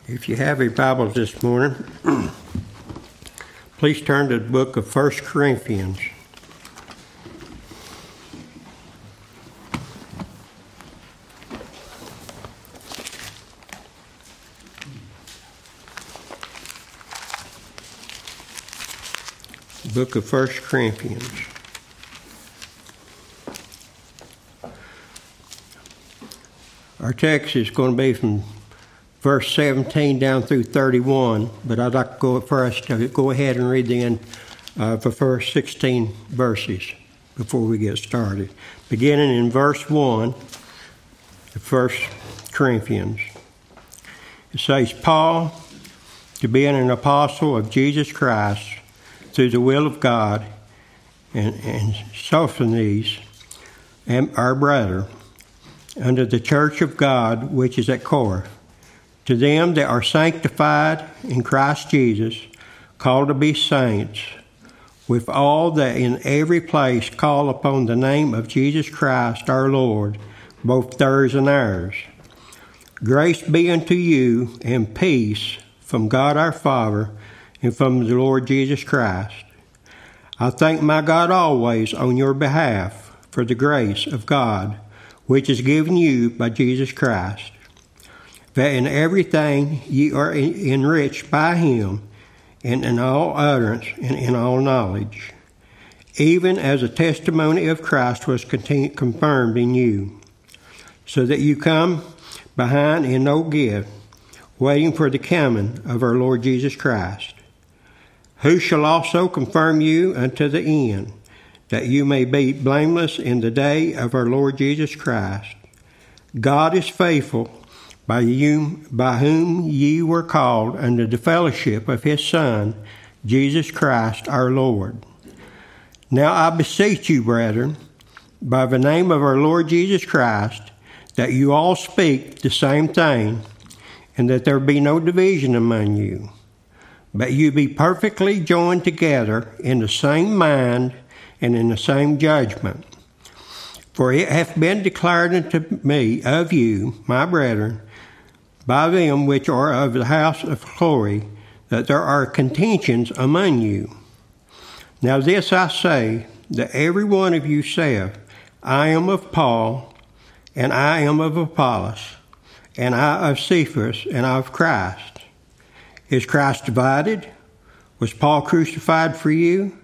If you have your Bibles this morning, please turn to the book of 1 Corinthians. Book of 1 Corinthians. Our text is going to be from verse 17 down through 31, but I'd like for us to go ahead and read the first 16 verses before we get started. Beginning in verse 1 of 1 Corinthians. It says, Paul, to be an apostle of Jesus Christ through the will of God, and Sosthenes, and our brother, under the church of God which is at Corinth, to them that are sanctified in Christ Jesus, called to be saints, with all that in every place call upon the name of Jesus Christ our Lord, both theirs and ours. Grace be unto you and peace from God our Father and from the Lord Jesus Christ. I thank my God always on your behalf for the grace of God, which is given you by Jesus Christ, that in everything ye are enriched by him, and in all utterance and in all knowledge, even as the testimony of Christ was confirmed in you, so that you come behind in no gift, waiting for the coming of our Lord Jesus Christ, who shall also confirm you unto the end, that you may be blameless in the day of our Lord Jesus Christ. God is faithful, by whom ye were called unto the fellowship of his Son, Jesus Christ our Lord. Now I beseech you, brethren, by the name of our Lord Jesus Christ, that you all speak the same thing, and that there be no division among you, but you be perfectly joined together in the same mind and in the same judgment. For it hath been declared unto me of you, my brethren, by them which are of the house of Chloe, that there are contentions among you. Now this I say, that every one of you saith, I am of Paul, and I am of Apollos, and I of Cephas, and I of Christ. Is Christ divided? Was Paul crucified for you?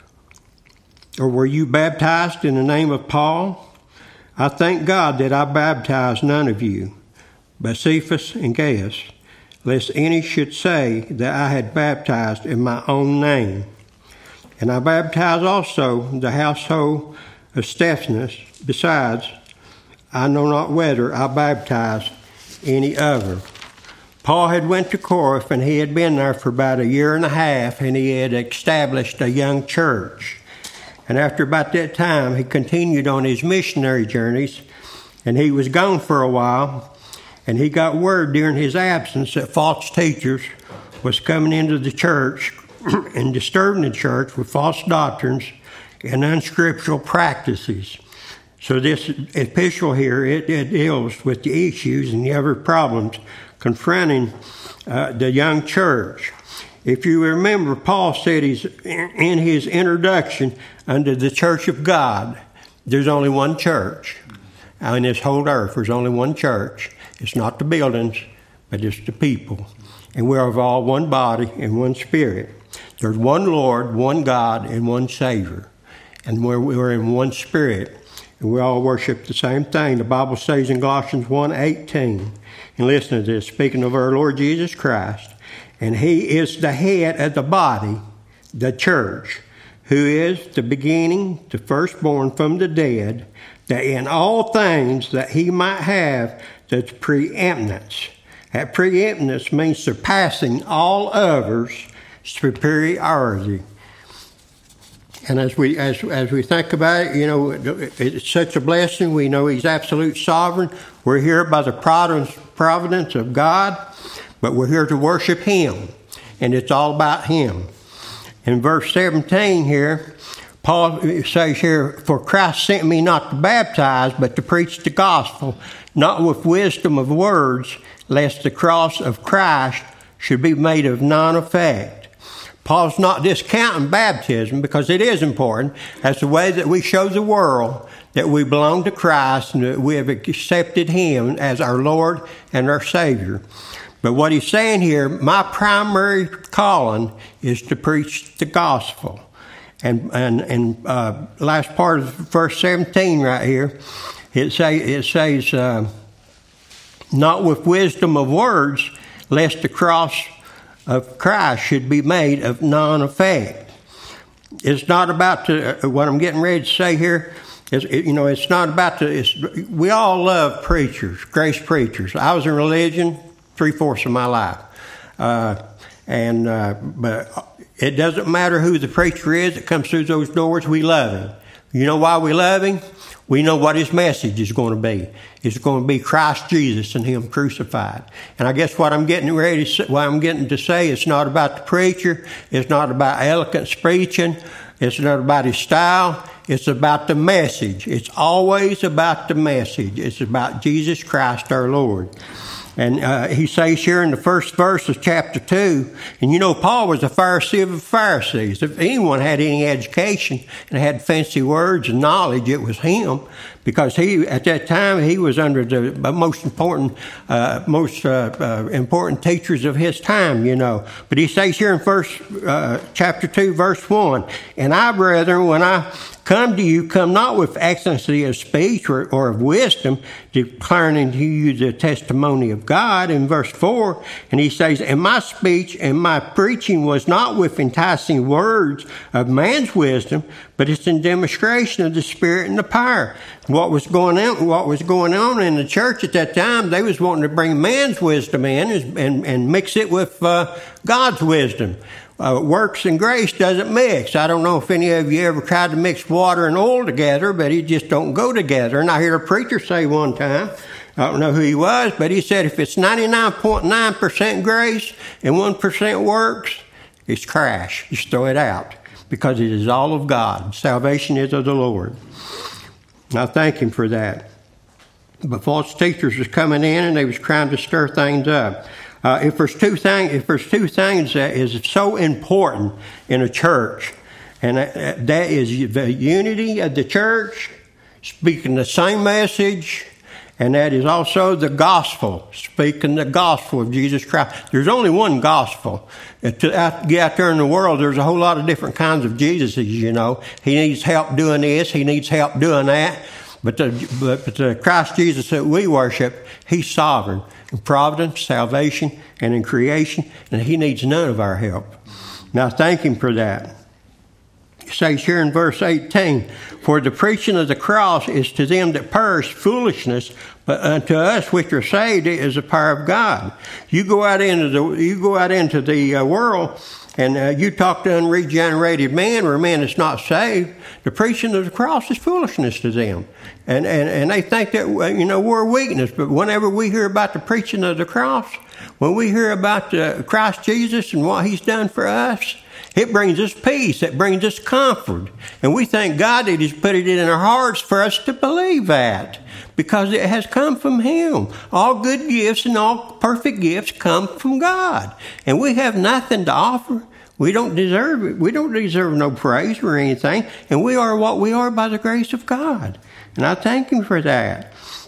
Or were you baptized in the name of Paul? I thank God that I baptized none of you, but Cephas and Gaius, lest any should say that I had baptized in my own name. And I baptized also the household of Stephanas. Besides, I know not whether I baptized any other. Paul had went to Corinth, and he had been there for about a year and a half, and he had established a young church. And after about that time, he continued on his missionary journeys, and he was gone for a while. And he got word during his absence that false teachers was coming into the church and disturbing the church with false doctrines and unscriptural practices. So this epistle here, it deals with the issues and the other problems confronting the young church. If you remember, Paul said in his introduction unto the church of God, there's only one church. In this whole earth, there's only one church. It's not the buildings, but it's the people. And we're of all one body and one spirit. There's one Lord, one God, and one Savior. And we're in one spirit. And we all worship the same thing. The Bible says in Galatians 1:18, and listen to this, speaking of our Lord Jesus Christ, and he is the head of the body, the church, who is the beginning, the firstborn from the dead, that in all things that he might have the preeminence. That preeminence means surpassing all others, superiority. And as we think about it, you know, it's such a blessing. We know he's absolute sovereign. We're here by the providence of God, but we're here to worship him, and it's all about him. In verse 17 here, Paul says here, for Christ sent me not to baptize, but to preach the gospel, not with wisdom of words, lest the cross of Christ should be made of none effect. Paul's not discounting baptism because it is important. That's the way that we show the world that we belong to Christ and that we have accepted Him as our Lord and our Savior. But what he's saying here, my primary calling is to preach the gospel. And last part of verse 17 right here, it says, not with wisdom of words, lest the cross of Christ should be made of none effect. It's not about what I'm getting ready to say here. It's not about we all love preachers, grace preachers. I was in religion 3/4 of my life. But it doesn't matter who the preacher is that comes through those doors, we love him. You know why we love him? We know what his message is going to be. It's going to be Christ Jesus and Him crucified. And I guess what I'm getting to say, it's not about the preacher. It's not about eloquent preaching. It's not about his style. It's about the message. It's always about the message. It's about Jesus Christ our Lord. And he says here in the first verse of chapter 2, and Paul was a Pharisee of the Pharisees. If anyone had any education and had fancy words and knowledge, it was him, because at that time he was under the most important teachers of his time, But he says here in chapter 2, verse 1, and I, brethren, when I come to you, come not with excellency of speech or of wisdom, declaring to you the testimony of God, in verse 4. And he says, and my speech and my preaching was not with enticing words of man's wisdom, but it's in demonstration of the Spirit and the power. What was going on in the church at that time, they was wanting to bring man's wisdom in and mix it with God's wisdom. Works and grace doesn't mix. I don't know if any of you ever tried to mix water and oil together, but it just don't go together. And I heard a preacher say one time, I don't know who he was, but he said if it's 99.9% grace and 1% works, it's trash. Just throw it out, because it is all of God. Salvation is of the Lord. I thank Him for that. But false teachers was coming in and they was trying to stir things up. If there's two things that is so important in a church, and that is the unity of the church, speaking the same message, and that is also the gospel, speaking the gospel of Jesus Christ. There's only one gospel. Get out there in the world, there's a whole lot of different kinds of Jesuses, He needs help doing this, he needs help doing that. But the Christ Jesus that we worship, He's sovereign in providence, salvation, and in creation, and He needs none of our help. Now, thank Him for that. It says here in verse 18, for the preaching of the cross is to them that perish foolishness, but unto us which are saved it is the power of God. You go out into the world, and you talk to unregenerated man or a man that's not saved, the preaching of the cross is foolishness to them. And they think that, we're a weakness. But whenever we hear about the preaching of the cross, when we hear about Christ Jesus and what He's done for us, it brings us peace. It brings us comfort. And we thank God that He's put it in our hearts for us to believe that, because it has come from Him. All good gifts and all perfect gifts come from God. And we have nothing to offer. We don't deserve it. We don't deserve no praise or anything. And we are what we are by the grace of God. And I thank Him for that.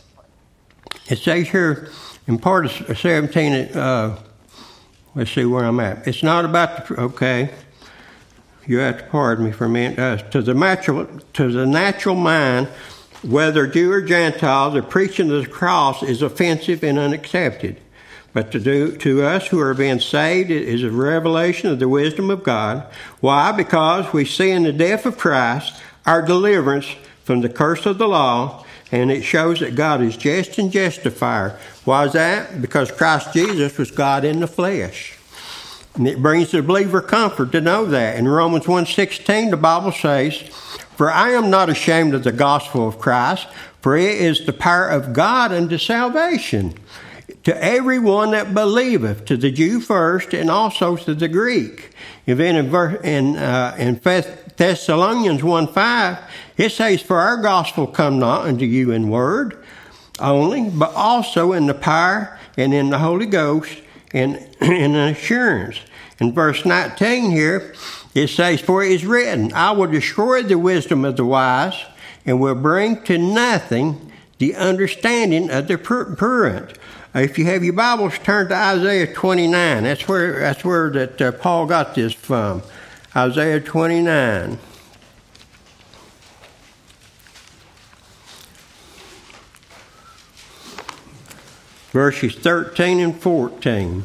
It says here in part of 17, let's see where I'm at. It's not about okay. You have to pardon me for a minute. To the natural mind, whether Jew or Gentile, the preaching of the cross is offensive and unaccepted. But to us who are being saved, it is a revelation of the wisdom of God. Why? Because we see in the death of Christ our deliverance from the curse of the law, and it shows that God is just and justifier. Why is that? Because Christ Jesus was God in the flesh. And it brings the believer comfort to know that. In Romans 1:16, the Bible says, for I am not ashamed of the gospel of Christ, for it is the power of God unto salvation, to everyone that believeth, to the Jew first, and also to the Greek. And then in Thessalonians 1:5, it says, for our gospel come not unto you in word, only, but also in the power and in the Holy Ghost and in assurance. In verse 19 here, it says, "For it is written, I will destroy the wisdom of the wise and will bring to nothing the understanding of the prudent." If you have your Bibles, turn to Isaiah 29. That's where Paul got this from. Isaiah 29. Verses 13 and 14.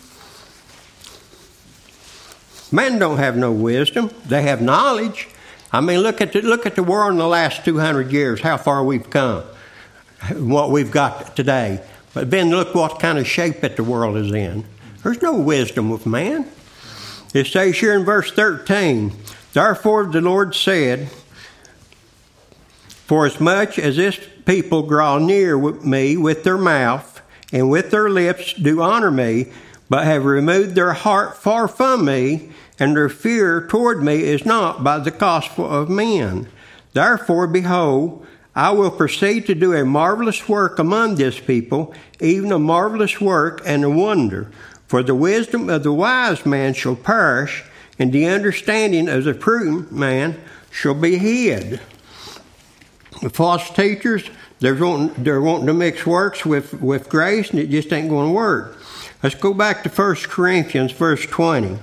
Men don't have no wisdom. They have knowledge. I mean, look at the world in the last 200 years, how far we've come, what we've got today. But then look what kind of shape that the world is in. There's no wisdom with man. It says here in verse 13, "Therefore the Lord said, For as much as this people draw near me with their mouth, and with their lips do honor me, but have removed their heart far from me, and their fear toward me is not by the gospel of men. Therefore, behold, I will proceed to do a marvelous work among this people, even a marvelous work and a wonder. For the wisdom of the wise man shall perish, and the understanding of the prudent man shall be hid." The false teachers, they're wanting to mix works with grace, and it just ain't going to work. Let's go back to 1 Corinthians, verse 20.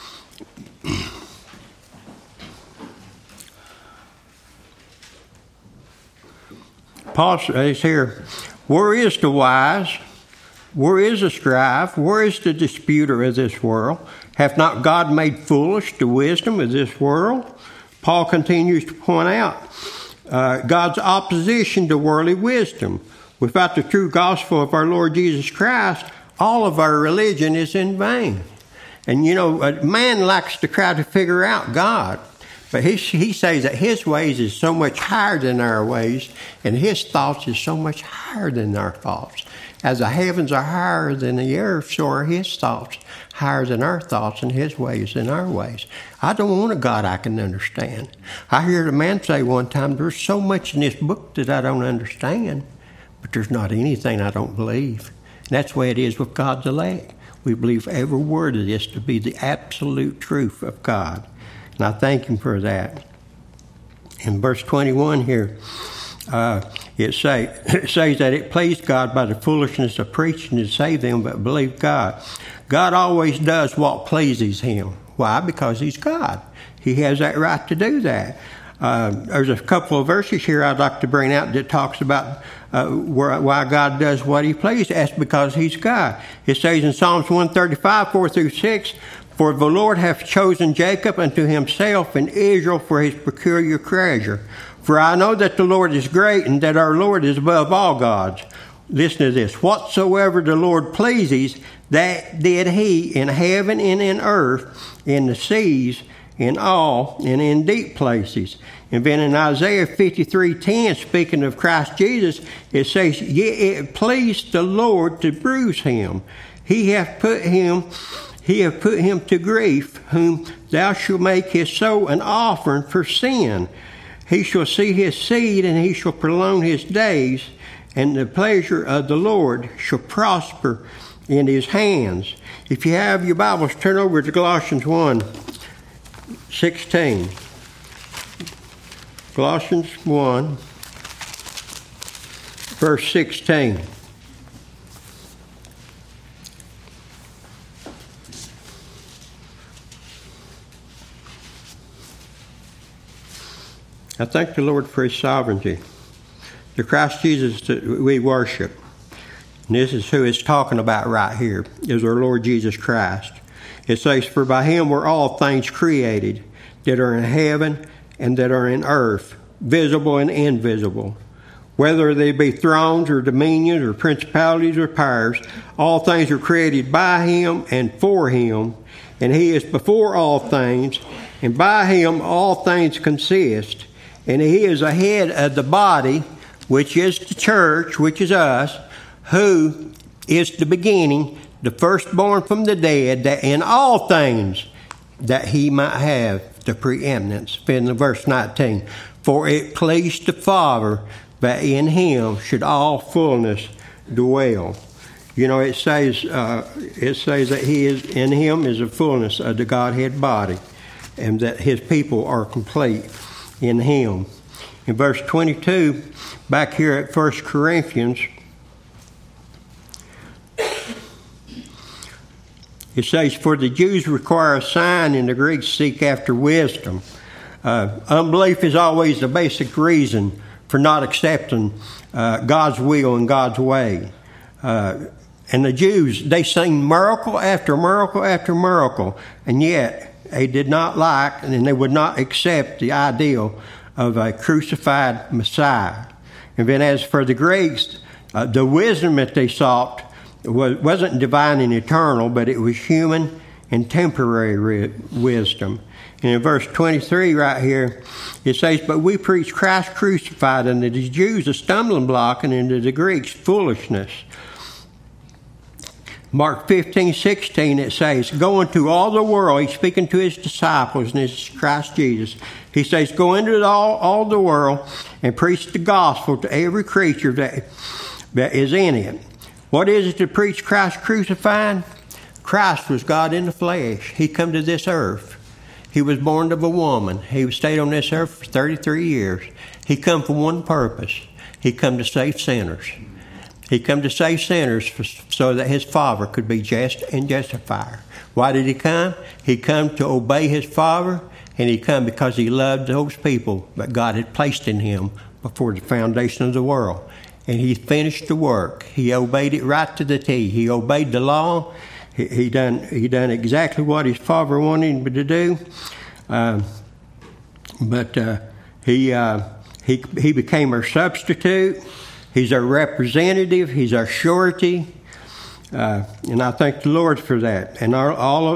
Paul says here, "Where is the wise? Where is the scribe? Where is the disputer of this world? Hath not God made foolish the wisdom of this world?" Paul continues to point out God's opposition to worldly wisdom. Without the true gospel of our Lord Jesus Christ, all of our religion is in vain. And man likes to try to figure out God. But he says that his ways is so much higher than our ways, and his thoughts is so much higher than our thoughts. As the heavens are higher than the earth, so are his thoughts higher than our thoughts, and his ways than our ways. I don't want a God I can understand. I heard a man say one time, "There's so much in this book that I don't understand, but there's not anything I don't believe." And that's the way it is with God's elect. We believe every word of this to be the absolute truth of God. And I thank him for that. In verse 21 here, it says that it pleased God by the foolishness of preaching to save them that believe God. God always does what pleases him. Why? Because he's God. He has that right to do that. There's a couple of verses here I'd like to bring out that talks about why God does what he pleases. That's because he's God. It says in Psalms 135, 4-6, "For the Lord hath chosen Jacob unto himself, and Israel for his peculiar treasure. For I know that the Lord is great, and that our Lord is above all gods." Listen to this. "Whatsoever the Lord pleases, that did he in heaven and in earth, in the seas, in all, and in deep places." And then in Isaiah 53:10, speaking of Christ Jesus, it says, "Yet it pleased the Lord to bruise him. He hath put him to grief, whom thou shalt make his soul an offering for sin. He shall see his seed, and he shall prolong his days, and the pleasure of the Lord shall prosper in his hands." If you have your Bibles, turn over to Colossians 1:16. Colossians 1, verse 16. I thank the Lord for his sovereignty. The Christ Jesus that we worship, and this is who it's talking about right here, is our Lord Jesus Christ. It says, "For by him were all things created, that are in heaven and that are in earth, visible and invisible. Whether they be thrones or dominions or principalities or powers, all things are created by him and for him. And he is before all things, and by him all things consist. And he is the head of the body, which is the church, which is us, who is the beginning, the firstborn from the dead, that in all things that he might have the preeminence." In verse 19, "For it pleased the Father that in him should all fullness dwell. You know, it says that he is in him is the fullness of the Godhead body, and that his people are complete in him. In verse 22, back here at 1 Corinthians, it says, "For the Jews require a sign, and the Greeks seek after wisdom." Unbelief is always the basic reason for not accepting God's will and God's way. And the Jews, they sing miracle after miracle after miracle, and yet they did not like and they would not accept the ideal of a crucified Messiah. And then as for the Greeks, the wisdom that they sought wasn't divine and eternal, but it was human and temporary wisdom. And in verse 23 right here, it says, "But we preach Christ crucified, unto the Jews a stumbling block, and unto the Greeks foolishness." Mark 15:16, it says, "Go into all the world," he's speaking to his disciples, and this is Christ Jesus. He says, "Go into all the world and preach the gospel to every creature that is in it." What is it to preach Christ crucified? Christ was God in the flesh. He come to this earth. He was born of a woman. He stayed on this earth for 33 years. He come for one purpose. He come to save sinners. He come to save sinners so that his Father could be just and justifier. Why did he come? He come to obey his Father, and he come because he loved those people that God had placed in him before the foundation of the world. And he finished the work. He obeyed it right to the T. He obeyed the law. He done exactly what his Father wanted him to do. He became our substitute. He's our representative. He's our surety. And I thank the Lord for that. And all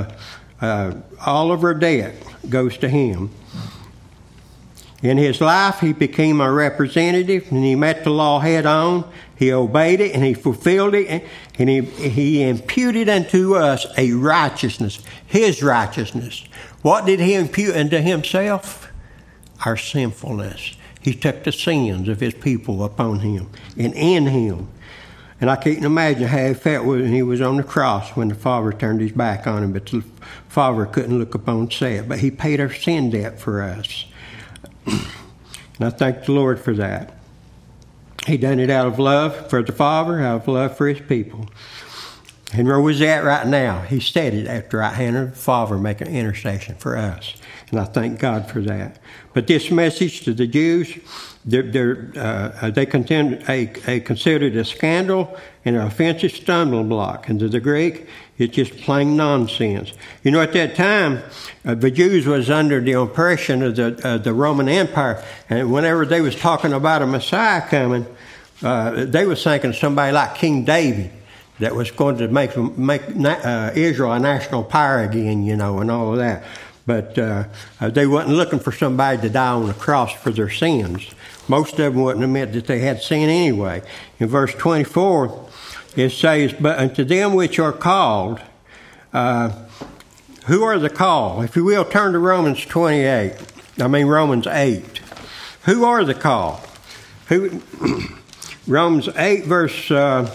of our debt goes to him. In his life, he became a representative, and he met the law head on. He obeyed it, and he fulfilled it, and he imputed unto us a righteousness, his righteousness. What did he impute unto himself? Our sinfulness. He took the sins of his people upon him and in him. And I can't imagine how he felt when he was on the cross when the Father turned his back on him, but the Father couldn't look upon Seth. But he paid our sin debt for us. And I thank the Lord for that. He done it out of love for the Father, out of love for his people. And where was that right now? He said it at the right hand of the Father, making intercession for us. And I thank God for that. But this message to the Jews, they considered a scandal and an offensive stumbling block. And to the Greek, it's just plain nonsense. You know, at that time, the Jews was under the oppression of the Roman Empire. And whenever they was talking about a Messiah coming, they was thinking of somebody like King David that was going to make Israel a national power again, you know, and all of that. But they wasn't looking for somebody to die on the cross for their sins. Most of them wouldn't admit that they had sin anyway. In verse 24, it says, "But unto them which are called," who are the called? If you will, turn to Romans 8. Who are the called? Romans 8, verse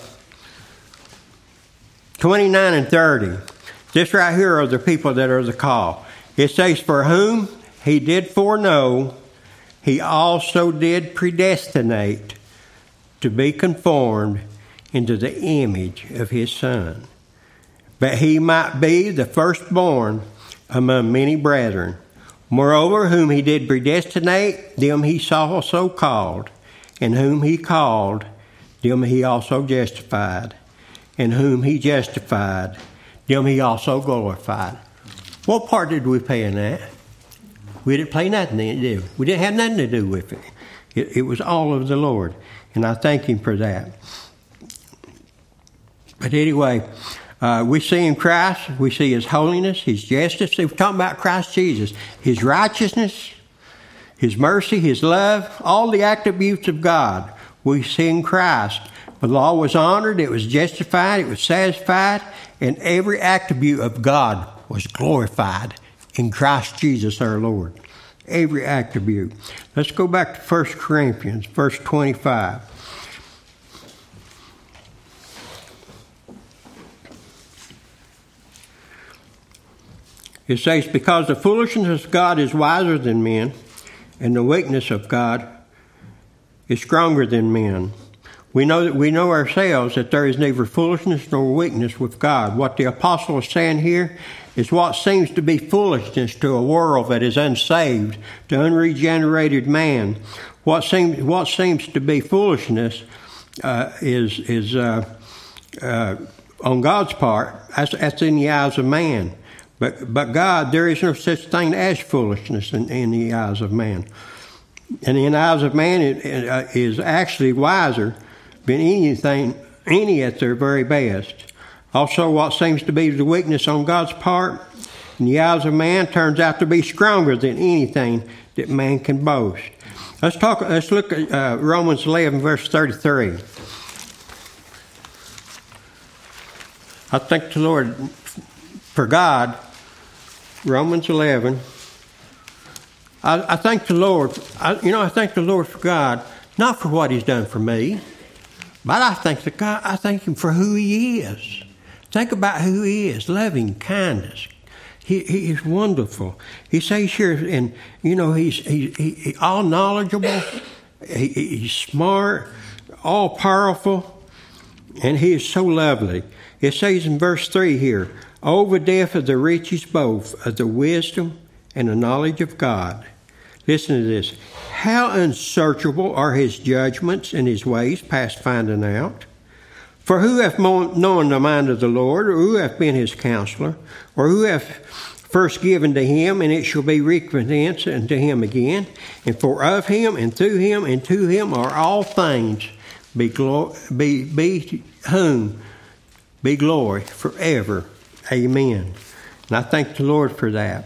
29 and 30. This right here are the people that are the called. It says, "For whom he did foreknow, he also did predestinate to be conformed into the image of his Son, that he might be the firstborn among many brethren. Moreover, whom he did predestinate, them he also called. And whom he called, them he also justified. And whom he justified, them he also glorified." What part did we play in that? We didn't play nothing in it, did we? We didn't have nothing to do with it. It was all of the Lord. And I thank him for that. But anyway, we see in Christ, we see his holiness, his justice. We're talking about Christ Jesus. His righteousness, his mercy, his love, all the attributes of God we see in Christ. The law was honored, it was justified, it was satisfied, and every attribute of God was glorified in Christ Jesus our Lord. every attribute. Let's go back to 1 Corinthians, verse 25. It says, because the foolishness of God is wiser than men, and the weakness of God is stronger than men. We know ourselves that there is neither foolishness nor weakness with God. What the apostle is saying here is what seems to be foolishness to a world that is unsaved, to unregenerated man. What seems to be foolishness is on God's part. That's in the eyes of man. But God, there is no such thing as foolishness in the eyes of man. And in the eyes of man, it is actually wiser than any at their very best. Also, what seems to be the weakness on God's part, in the eyes of man, turns out to be stronger than anything that man can boast. Let's look at Romans 11, verse 33. I thank the Lord for God. Romans 11. I thank the Lord. I thank the Lord for God, not for what He's done for me, but I thank Him for who He is. Think about who He is: loving kindness. He is wonderful. He says here, and He's all knowledgeable. He's smart, all powerful, and He is so lovely. It says in verse 3 here, "Oh, the depth of the riches both of the wisdom and the knowledge of God." Listen to this. "How unsearchable are His judgments and His ways past finding out? For who hath known the mind of the Lord, or who hath been His counselor, or who hath first given to Him, and it shall be recompensed unto Him again? And for of Him, and through Him, and to Him are all things, be glory forever. Amen." And I thank the Lord for that.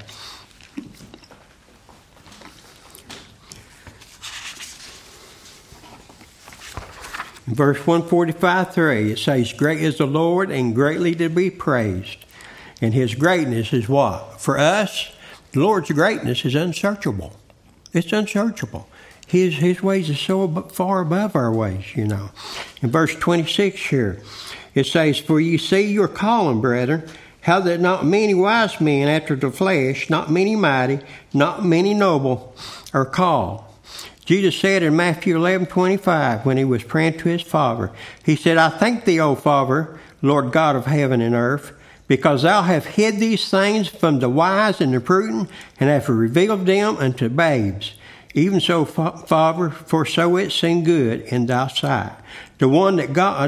In verse 145-3, it says, "Great is the Lord and greatly to be praised." And His greatness is what? For us, the Lord's greatness is unsearchable. It's unsearchable. His ways are so far above our ways, In verse 26 here, it says, "For ye see your calling, brethren, how that not many wise men after the flesh, not many mighty, not many noble, are called." Jesus said in Matthew 11:25, when He was praying to His Father, He said, "I thank Thee, O Father, Lord God of heaven and earth, because Thou hast hid these things from the wise and the prudent, and hast revealed them unto babes. Even so, Father, for so it seemed good in Thy sight." The ones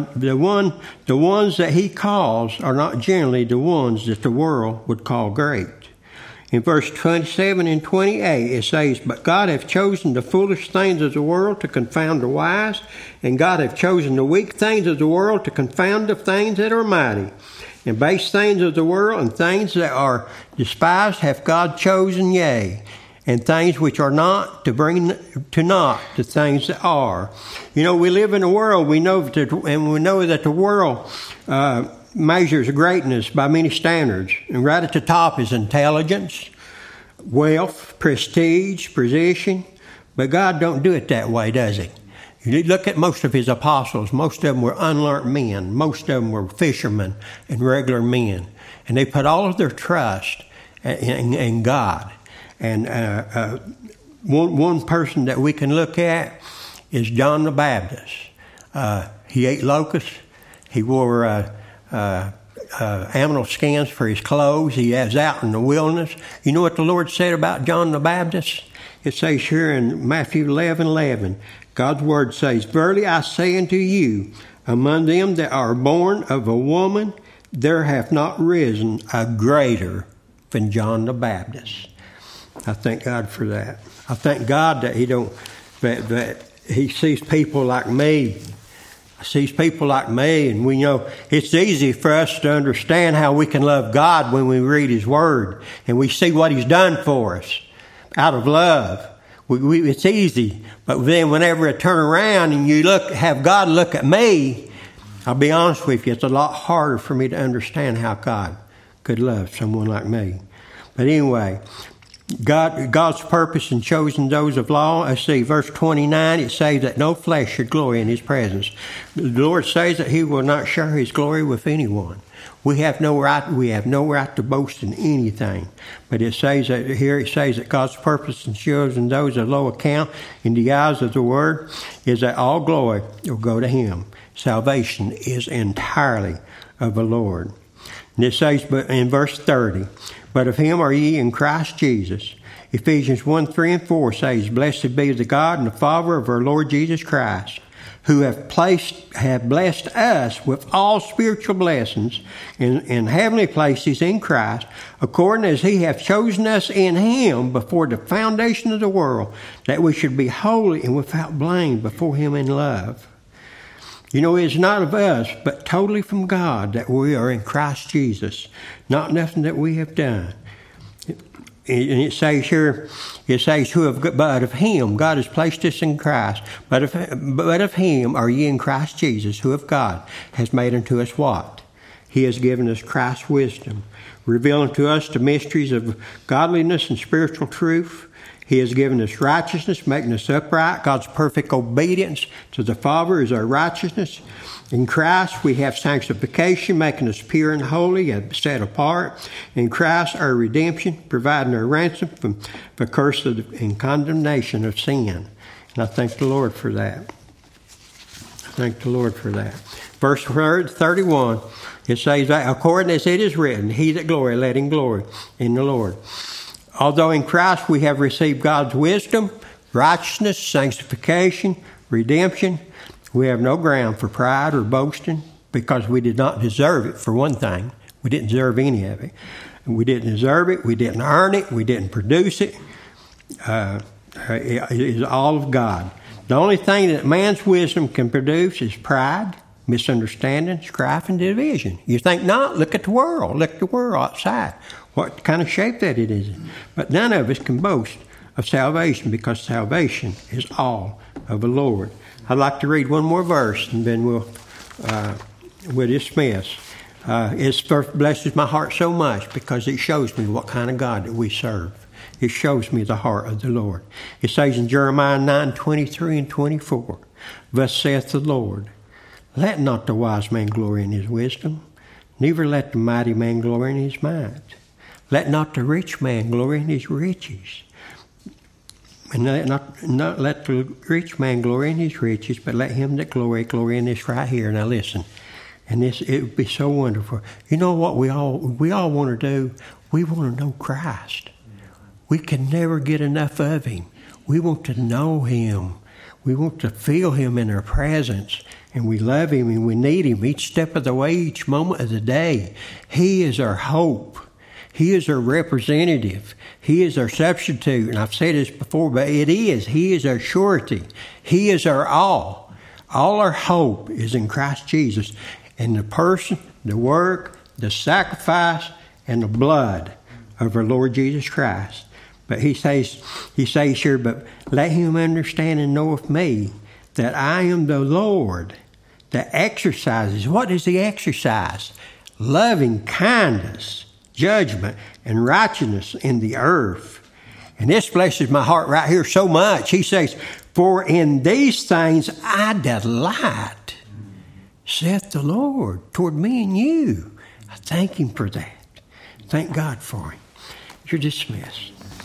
that He calls are not generally the ones that the world would call great. In verse 27 and 28, it says, "But God hath chosen the foolish things of the world to confound the wise, and God hath chosen the weak things of the world to confound the things that are mighty. And base things of the world and things that are despised hath God chosen, yea, and things which are not, to bring to naught the things that are." We live in a world, we know that the world measures greatness by many standards. And right at the top is intelligence, wealth, prestige, position. But God don't do it that way, does He? You look at most of His apostles. Most of them were unlearned men. Most of them were fishermen and regular men. And they put all of their trust in God. And one person that we can look at is John the Baptist. He ate locusts. He wore animal skins for his clothes. He was out in the wilderness. You know what the Lord said about John the Baptist? It says here in Matthew 11:11, God's word says, "Verily I say unto you, among them that are born of a woman, there hath not risen a greater than John the Baptist." I thank God for that. I thank God that that He sees people like me. Sees people like me, and we know it's easy for us to understand how we can love God when we read His Word and we see what He's done for us out of love. It's easy, but then whenever I turn around and have God look at me, I'll be honest with you, it's a lot harder for me to understand how God could love someone like me. But anyway, God's purpose in choosing those of law. Let's see, verse 29, it says that no flesh should glory in his presence. The Lord says that he will not share his glory with anyone. We have no right to boast in anything. But it says that here, it says that God's purpose in choosing those of low account in the eyes of the word is that all glory will go to him. Salvation is entirely of the Lord. And it says in verse 30, but of him are ye in Christ Jesus. Ephesians 1, 3, and 4 says, blessed be the God and the Father of our Lord Jesus Christ, who have blessed us with all spiritual blessings in heavenly places in Christ, according as he hath chosen us in him before the foundation of the world, that we should be holy and without blame before him in love. You know, it's not of us, but totally from God that we are in Christ Jesus. Not nothing that we have done. And it says here, but of him, God has placed us in Christ. But of him are ye in Christ Jesus, who of God has made unto us what? He has given us Christ's wisdom, revealing to us the mysteries of godliness and spiritual truth. He has given us righteousness, making us upright. God's perfect obedience to the Father is our righteousness. In Christ, we have sanctification, making us pure and holy and set apart. In Christ, our redemption, providing our ransom from the curse and condemnation of sin. And I thank the Lord for that. Verse 31, it says that according as it is written, he that glory, let him glory in the Lord. Although in Christ we have received God's wisdom, righteousness, sanctification, redemption, we have no ground for pride or boasting because we did not deserve it, for one thing. We didn't deserve any of it. We didn't deserve it. We didn't earn it. We didn't produce it. It is all of God. The only thing that man's wisdom can produce is pride, misunderstanding, strife, and division. You think not? Look at the world. Look at the world outside. What kind of shape that it is in. But none of us can boast of salvation because salvation is all of the Lord. I'd like to read one more verse and then we'll dismiss. This verse blesses my heart so much because it shows me what kind of God that we serve. It shows me the heart of the Lord. It says in Jeremiah 9:23 and 24, thus saith the Lord, let not the wise man glory in his wisdom, neither let the mighty man glory in his might. Let not the rich man glory in his riches. And not let the rich man glory in his riches, but let him that glory in this right here. Now listen, and it would be so wonderful. You know what we all want to do? We want to know Christ. We can never get enough of him. We want to know him. We want to feel him in our presence. And we love him and we need him each step of the way, each moment of the day. He is our hope. He is our representative. He is our substitute. And I've said this before, but He is our surety. He is our all. All our hope is in Christ Jesus. And the person, the work, the sacrifice, and the blood of our Lord Jesus Christ. But he says here, but let him understand and know of me that I am the Lord that exercises. What does he exercise? Loving kindness, judgment, and righteousness in the earth. And this blesses my heart right here so much. He says, for in these things I delight, saith the Lord, toward me and you. I thank him for that. Thank God for him. You're dismissed.